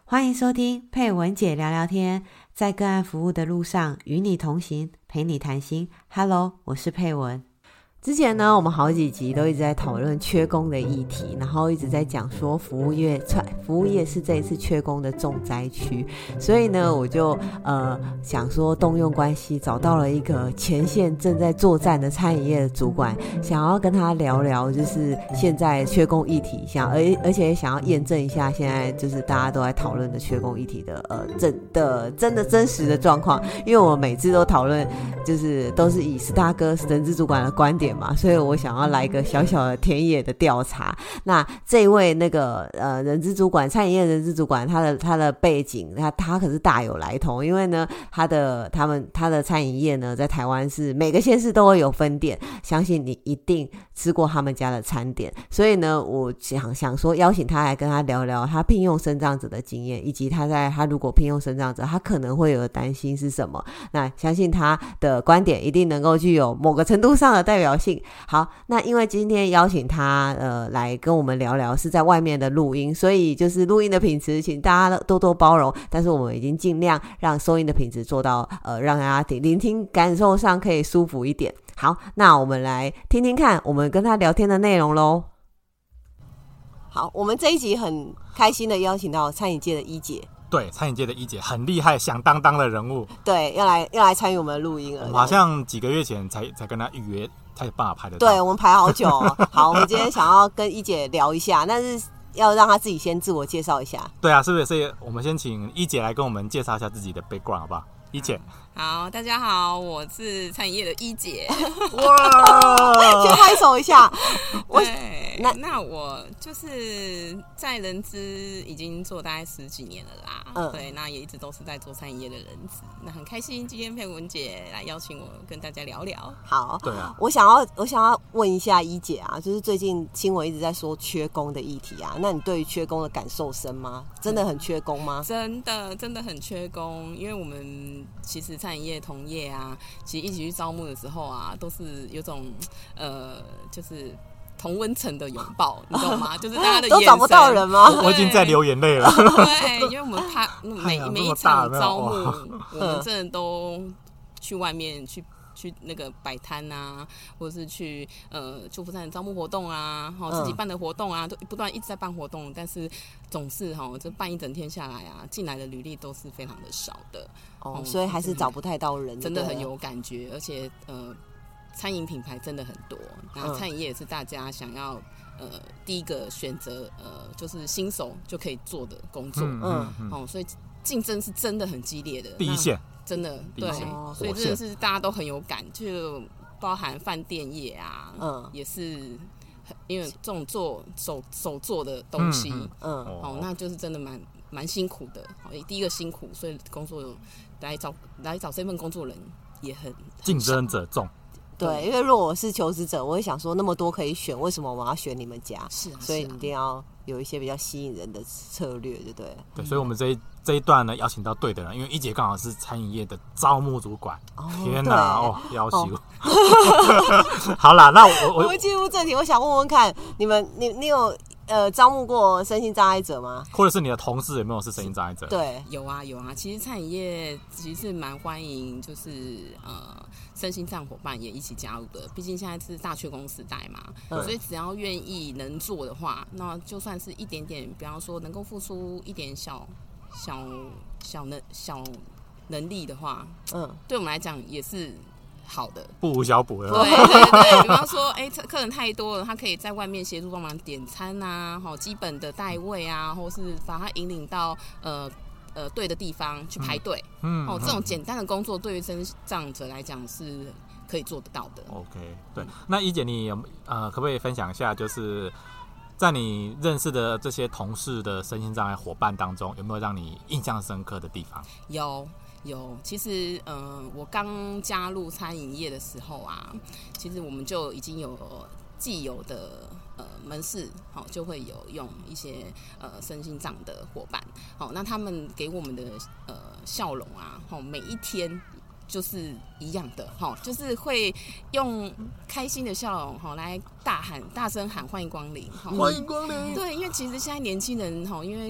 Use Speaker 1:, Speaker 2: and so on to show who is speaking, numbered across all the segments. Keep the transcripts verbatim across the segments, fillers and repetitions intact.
Speaker 1: 欢迎收听佩文姐聊聊天，在个案服务的路上与你同行，陪你谈心。Hello， 我是佩文。之前呢，我们好几集都一直在讨论缺工的议题，然后一直在讲说服务业服务业是这一次缺工的重灾区，所以呢，我就呃想说动用关系找到了一个前线正在作战的餐饮业的主管，想要跟他聊聊就是现在缺工议题，想而而且也想要验证一下现在就是大家都在讨论的缺工议题的呃真的真的真实的状况，因为我每次都讨论就是都是以史大哥人资主管的观点嘛，所以我想要来一个小小的田野的调查。那这一位那个呃人资主管，餐饮业人资主管，他的他的背景，他他可是大有来头，因为呢，他的他们他的餐饮业呢，在台湾是每个县市都会有分店，相信你一定吃过他们家的餐点，所以呢，我想想说邀请他来跟他聊聊他聘用身障者的经验，以及他在他如果聘用身障者，他可能会有的担心是什么。那相信他的观点一定能够具有某个程度上的代表性。好，那因为今天邀请他呃来跟我们聊聊是在外面的录音，所以就是录音的品质请大家多多包容，但是我们已经尽量让收音的品质做到呃让大家聆听感受上可以舒服一点。好，那我们来听听看我们跟他聊天的内容咯。好，我们这一集很开心的邀请到餐饮界的一姐。
Speaker 2: 对，餐饮界的一姐很厉害，响当当的人物。
Speaker 1: 对，要来要来参与我们的录音了。
Speaker 2: 我们好像几个月前才才跟他预约，才有办法拍得到。
Speaker 1: 对，我们排好久哦。好，我们今天想要跟一姐聊一下，但是要让她自己先自我介绍一下。
Speaker 2: 对啊，是不是？所以我们先请一姐来跟我们介绍一下自己的 background 好不好？一姐。
Speaker 3: 好，大家好，我是餐饮业的一姐。
Speaker 1: 哇，先拍手一下。
Speaker 3: 对，那那我就是在人资已经做大概十几年了啦。嗯，对，那也一直都是在做餐饮业的人资。那很开心今天佩文姐来邀请我跟大家聊聊。
Speaker 1: 好，
Speaker 2: 对啊，
Speaker 1: 我想要我想要问一下一姐啊，就是最近新闻一直在说缺工的议题啊，那你对于缺工的感受深吗？真的很缺工吗？
Speaker 3: 真的真的很缺工，因为我们其实餐饮业同业啊，其实一起去招募的时候啊，都是有种呃，就是同温层的拥抱，你懂吗？就是大家的眼神
Speaker 1: 都找不到人吗？
Speaker 2: 我已经在流眼泪了。
Speaker 3: 对，因为我们怕每每一场招募，我们真的都去外面去。去那个摆摊啊，或者是去呃就服站的招募活动啊，哈、自己办的活动啊，都不断一直在办活动，但是总是哈这办一整天下来啊，进来的履历都是非常的少的
Speaker 1: 哦，嗯、所以还是找不太到人，
Speaker 3: 真的很有感觉，而且呃餐饮品牌真的很多，然后餐饮业也是大家想要呃第一个选择呃就是新手就可以做的工作，嗯嗯嗯哦，所以竞争是真的很激烈的，
Speaker 2: 第一线。
Speaker 3: 真的对，所以真的是大家都很有感，就包含饭店业啊，嗯，也是因为这种做手手做的东西，嗯，嗯哦，那就是真的蛮蛮辛苦的。第一个辛苦，所以工作来找来找这份工作人也很
Speaker 2: 竞争者众。
Speaker 1: 对，因为如果我是求职者，我会想说那么多可以选，为什么我要选你们家？
Speaker 3: 是啊，
Speaker 1: 所以一定要有一些比较吸引人的策略，对不对？
Speaker 2: 对，所以我们这一这一段呢，邀请到对的人，因为一姐刚好是餐饮业的招募主管。哦、天哪，哦，要求。哦、好啦，那我我
Speaker 1: 我们进入正题，我想问问看，你们你你有呃招募过身心障碍者吗？
Speaker 2: 或者是你的同事有没有是身心障碍者？
Speaker 1: 对，
Speaker 3: 有啊有啊。其实餐饮业其实是蛮欢迎，就是呃。身心障伙伴也一起加入的，毕竟现在是大缺工时代嘛，嗯、所以只要愿意能做的话，那就算是一点点，比方说能够付出一点小小小能小能力的话，嗯，对我们来讲也是好的，
Speaker 2: 不无小补的。
Speaker 3: 对对对，比方说，哎、欸，客人太多了，他可以在外面协助帮忙点餐啊，好基本的带位啊，或是把他引领到呃。呃，对的地方去排队，嗯，哦，这种简单的工作对于身障者来讲是可以做得到的。
Speaker 2: OK， 对，那一姐你呃，可不可以分享一下，就是在你认识的这些同事的身心障碍伙伴当中，有没有让你印象深刻的地方？
Speaker 3: 有。有，其实，嗯、呃，我刚加入餐饮业的时候啊，其实我们就已经有既有的呃门市，好、哦、就会有用一些呃身心障的伙伴，好、哦，那他们给我们的呃笑容啊，好、哦、每一天就是一样的，哈、哦，就是会用开心的笑容哈、哦、来大喊大声喊欢迎光临，
Speaker 2: 欢迎光临。
Speaker 3: 对，因为其实现在年轻人哈，因为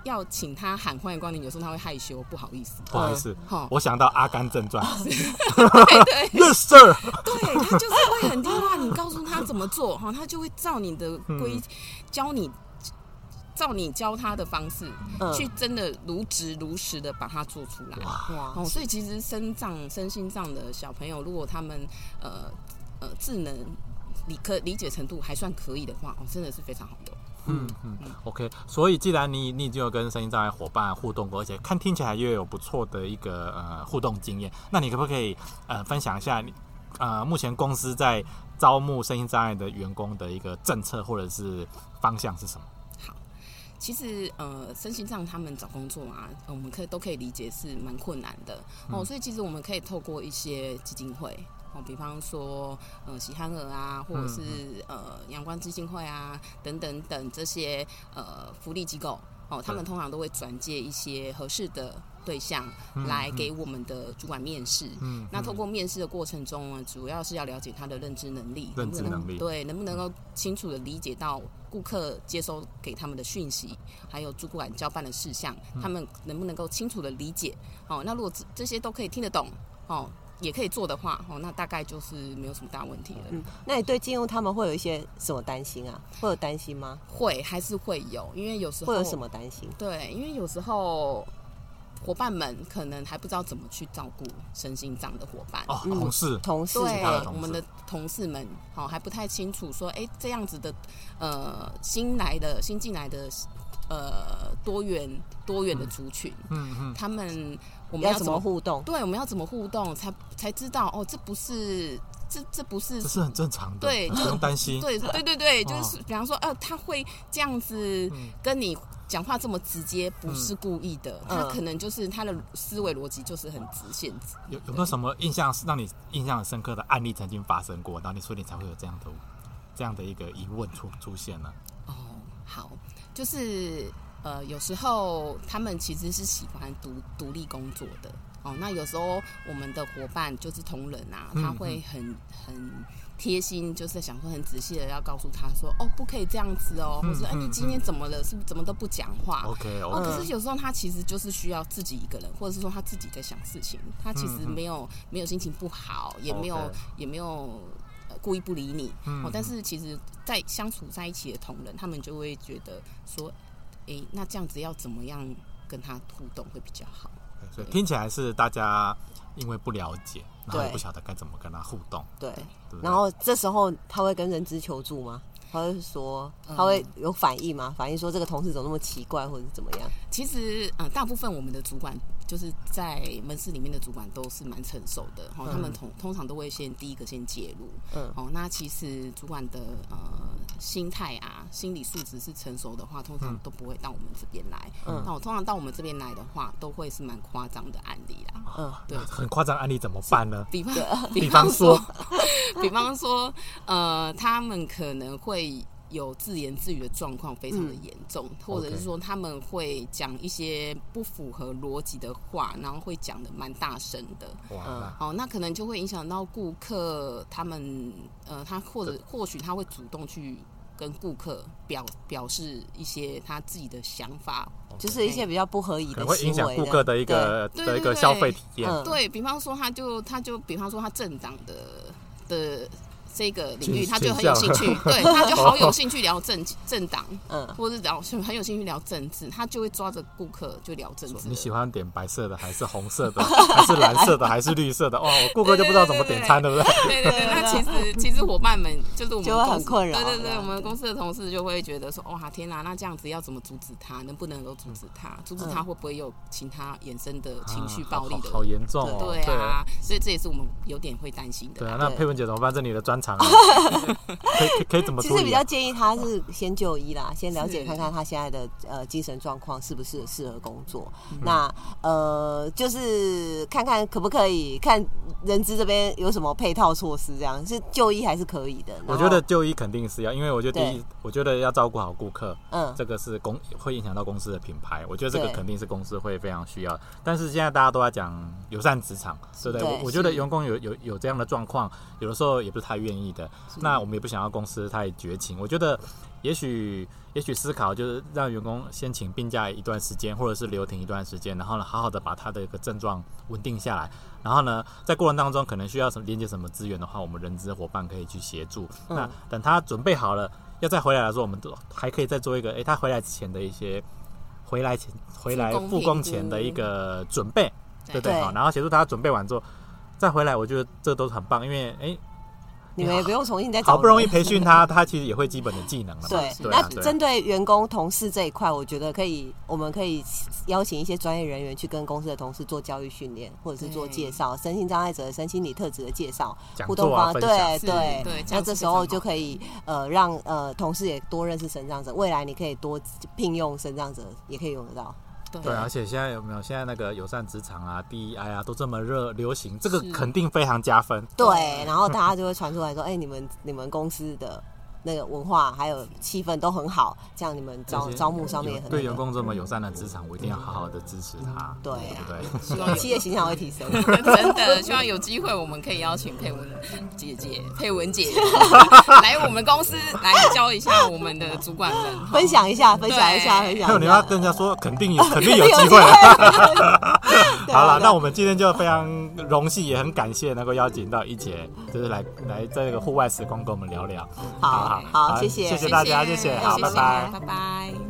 Speaker 3: 要请他喊欢迎光临，有时候他会害羞，不好意思。
Speaker 2: 不好意思，
Speaker 3: 嗯、
Speaker 2: 我想到《阿甘正传》
Speaker 3: 对对
Speaker 2: ，Yes sir。
Speaker 3: 对，他就是会很听话，你告诉他怎么做，哈，他就会照你的规、嗯、教你。照你教他的方式、嗯、去真的如职如实的把它做出来。哇、哦！所以其实身障、身心障的小朋友，如果他们呃呃智能理可理解程度还算可以的话，哦，真的是非常好用。
Speaker 2: 嗯嗯嗯 ，OK。所以既然你你已经有跟身心障碍伙伴互动过，而且看听起来又有不错的一个呃互动经验，那你可不可以呃分享一下你呃目前公司在招募身心障碍的员工的一个政策或者是方向是什么？
Speaker 3: 其实，呃，身心障他们找工作啊，我们可以都可以理解是蛮困难的哦、嗯。所以其实我们可以透过一些基金会哦，比方说呃喜憨儿啊，或者是、嗯、呃阳光基金会啊等等等这些呃福利机构哦，他们通常都会转介一些合适的对象来给我们的主管面试。嗯，那透过面试的过程中呢，主要是要了解他的认知能力，
Speaker 2: 认知能力
Speaker 3: 对，能不能够清楚的理解到顾客接收给他们的讯息，还有主管交办的事项，嗯、他们能不能够清楚的理解？哦，那如果这些都可以听得懂，哦，也可以做的话，哦，那大概就是没有什么大问题了。
Speaker 1: 嗯，那你对进入他们会有一些什么担心啊？会有担心吗？
Speaker 3: 会，还是会有，因为有时候
Speaker 1: 会有什么担心？
Speaker 3: 对，因为有时候。伙伴们可能还不知道怎么去照顾身心障的伙伴
Speaker 2: 哦，同事、
Speaker 1: 嗯、同事
Speaker 3: 对，我们的同事们好、哦、还不太清楚说，哎，这样子的呃新来的新进来的呃多元多元的族群，嗯嗯，他们我们要
Speaker 1: 怎么互动？
Speaker 3: 对，我们要怎么互动才才知道哦，这不是。这这不是，
Speaker 2: 这是很正常的，
Speaker 3: 对，
Speaker 2: 不用担心。
Speaker 3: 对对对对，就是比方说，呃，他会这样子跟你讲话这么直接，不是故意的，嗯、他可能就是他的思维逻辑就是很直线。
Speaker 2: 有有没有什么印象让你印象很深刻的案例曾经发生过，然后你所以你才会有这样的这样的一个疑问出出现呢？
Speaker 3: 哦，好，就是呃，有时候他们其实是喜欢独独立工作的。哦，那有时候我们的伙伴就是同仁啊，他会很很贴心，就是想说很仔细的要告诉他说，哦，不可以这样子哦，或者哎、欸，你今天怎么了？是不是怎么都不讲话
Speaker 2: ？OK，
Speaker 3: 哦，可是有时候他其实就是需要自己一个人，或者是说他自己在想事情，他其实没有没有心情不好，也没有
Speaker 2: okay.
Speaker 3: 也没有、呃、故意不理你、哦，但是其实，在相处在一起的同仁，他们就会觉得说，哎、欸，那这样子要怎么样跟他互动会比较好？
Speaker 2: 所以听起来是大家因为不了解，然后也不晓得该怎么跟他互动。
Speaker 1: 对，对，然后这时候他会跟人资求助吗？他会说，他会有反应吗？反应说这个同事怎么那么奇怪，或者是怎么样？
Speaker 3: 其实，呃，大部分我们的主管就是在门市里面的主管都是蛮成熟的，哦，嗯、他们通通常都会先第一个先介入。嗯，哦，那其实主管的呃心态啊、心理素质是成熟的话，通常都不会到我们这边来。嗯，那我通常到我们这边来的话，都会是蛮夸张的案例啦。嗯，对，
Speaker 2: 很夸张案例怎么办呢？
Speaker 3: 比方，
Speaker 2: 比方说，
Speaker 3: 比方说，呃，他们可能会。有自言自语的状况非常的严重、嗯、或者是说他们会讲一些不符合逻辑的话，然后会讲的蛮大声的。哇，哦，那可能就会影响到顾客，他们呃，他或者或许他会主动去跟顾客表表示一些他自己的想法，
Speaker 1: 就是一些比较不合宜的行为，
Speaker 2: 会影响顾客的一个的一个消费体验。
Speaker 3: 对，对，比方说他就他就比方说他政党的的。这个领域他就很有兴趣，对，他就好有兴趣聊政政党，嗯，或者是聊很有兴趣聊政治，他就会抓着顾客就聊政治。
Speaker 2: 你喜欢点白色的还是红色的，还是蓝色的还是绿色的？哇，我顾客就不知道怎么点餐，对不对？
Speaker 3: 对对对，那其实其实伙伴们就是我们
Speaker 1: 就会很困扰，
Speaker 3: 对对对，我们公司的同事就会觉得说，哇天哪，那这样子要怎么阻止他？能不能够阻止他？阻止他会不会有其他衍生的情绪暴力的？
Speaker 2: 啊、好, 好, 好严重哦，
Speaker 3: 对啊，所以这也是我们有点会担心的。
Speaker 2: 对啊，那佩文姐怎么办？这你的专长啊。可以可以可以怎么处理、啊？
Speaker 1: 其实比较建议他是先就医啦，先了解看看他现在的呃精神状况是不是适合工作。嗯、那呃就是看看可不可以看人资这边有什么配套措施，这样是就医还是可以的。
Speaker 2: 我觉得就医肯定是要，因为我觉得第一，我觉得要照顾好顾客，嗯，这个是公会影响到公司的品牌，我觉得这个肯定是公司会非常需要。但是现在大家都在讲友善职场，对不对？我我觉得员工有有有这样的状况，有的时候也不是太愿建议的。那我们也不想要公司太绝情，我觉得也许也许思考就是让员工先请病假一段时间，或者是留停一段时间，然后呢好好的把他的一个症状稳定下来，然后呢在过程当中可能需要什么连接什么资源的话，我们人资伙伴可以去协助。嗯、那等他准备好了要再回来的时候，我们都还可以再做一个哎他回来前的一些回来前回来复工前的一个准备，对对好，然后协助他准备完之后再回来，我觉得这都是很棒，因为哎。
Speaker 1: 你们也不用重新再找人，
Speaker 2: 好不容易培训他，他其实也会基本的技能了嘛。
Speaker 1: 对，
Speaker 2: 对
Speaker 1: 那针对员工同事这一块，我觉得可以，我们可以邀请一些专业人员去跟公司的同事做教育训练，或者是做介绍，身心障碍者的身心理特质的介绍，
Speaker 2: 互动方，
Speaker 1: 对对对。那这时候就可以呃让呃同事也多认识身障者，未来你可以多聘用身障者，也可以用得到。
Speaker 2: 对，而且现在有没有现在那个友善职场啊 D E I 啊都这么热流行，这个肯定非常加分。
Speaker 1: 对，然后大家就会传出来说，哎、欸，你们你们公司的那个文化还有气氛都很好，这样你们招招募上面也很、那個、
Speaker 2: 对员工这么友善的职场，我一定要好好的支持他。
Speaker 1: 对、啊，
Speaker 2: 对
Speaker 1: 不对？希望企业形象会提升。
Speaker 3: 真的，希望有机会我们可以邀请佩文姐姐、佩文姐来我们公司来教一下我们的主管们，
Speaker 1: 分享一下，分享一下，分享一下。
Speaker 2: 你要跟人家说，肯定有，肯定有机会。好了，那我们今天就非常荣幸，也很感谢能够邀请到一姐，就是来来这个户外时光跟我们聊聊。
Speaker 1: 好。好，谢谢，
Speaker 2: 谢谢大家，谢谢，好，拜拜，
Speaker 3: 拜拜。